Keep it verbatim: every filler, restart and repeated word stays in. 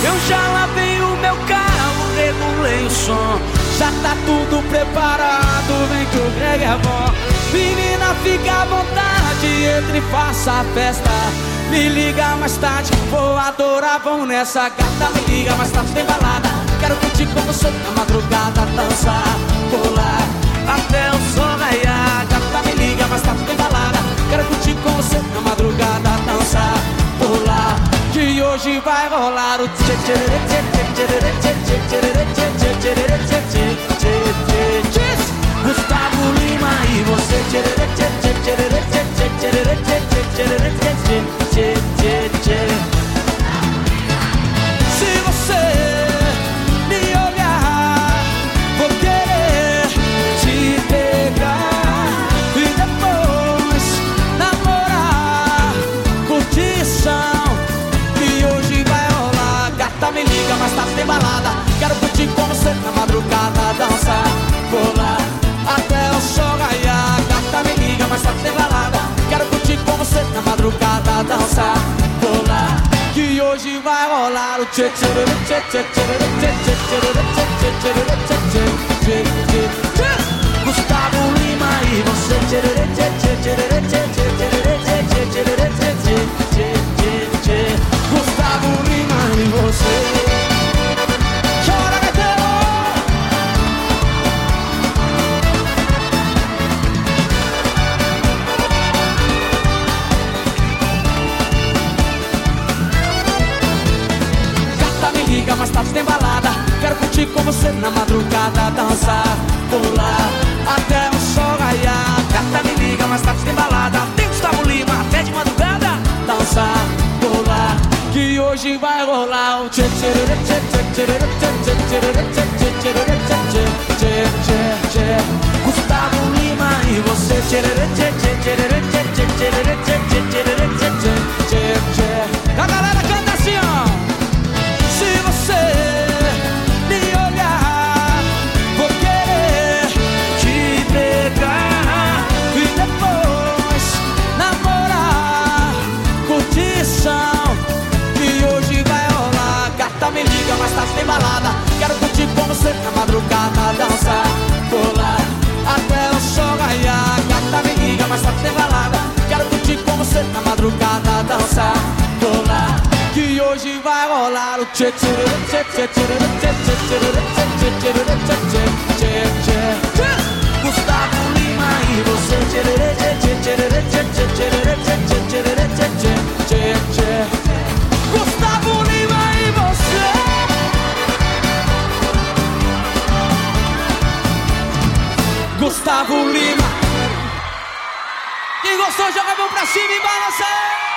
Eu já lavei o meu carro, regulei o som. Já tá tudo preparado, vem que o Greg é bom. Menina, fica à vontade, entre e faça a festa. Me liga mais tarde, vou adorar, vamos nessa. Gata, me liga mais tarde, tem balada. Quero curtir com você na madrugada, dançar, pular até o sol raiar. Gata, me liga mais tarde, tem balada. Quero curtir com você na madrugada, dançar, pular, que hoje vai rolar o tchê tchê tchê tchê tchê tchê tchê tchê tchê tchê tchê. Gustavo Lima e você tchê tchê tchê tchê tchê tchê tchê tchê tchê tchê. Se você me olhar, vou querer te pegar e depois namorar. Curtição que hoje vai rolar. Gata, me liga, mais tarde tem balada. Quero curtir com você na madrugada, dançar, pular até o sol raiar. Gata, me liga, mais tarde tem balada. Quero curtir com você na madrugada, dançar, pular, que hoje vai rolar o tchê tchê tchê tchê tchê tchê tchê tchê tchê tchê tchê. Gustavo Lima e você tchê tchê tchê tchê tchê tchê tchê tchê tchê. Gustavo Lima e você. Mais tarde tem balada. Quero curtir com você na madrugada, dançar, pular até o sol raiar. Gata, me liga, mais tarde tem balada. Tem Gustavo Lima até de madrugada, dançar, pular, que hoje vai rolar o tchê tchê tchê tchê tchê tchê tchê tchê tchê tchê tchê. Gustavo Lima e você tchê tchê tchê tchê tchê tchê tchê tchê tchê. A galera canta assim, ó. Se você me olhar, vou querer te pegar e depois namorar. Curtição que hoje vai rolar. Gata, me liga, mais tarde tem balada. Quero curtir com você na madrugada, dançar, pular até o sol raiar. Gata, me liga, mais tarde tem balada. Quero curtir com você na madrugada, dançar, pular, que hoje vai rolar o tchê tchê tchê tchê tchê tchê tchê tchê tchê. Gustavo Lima e você tchê tchê tchê tchê tchê tchê tchê. Gustavo Lima e você. Gustavo Lima. Quem gostou, joga a mão pra cima e balança.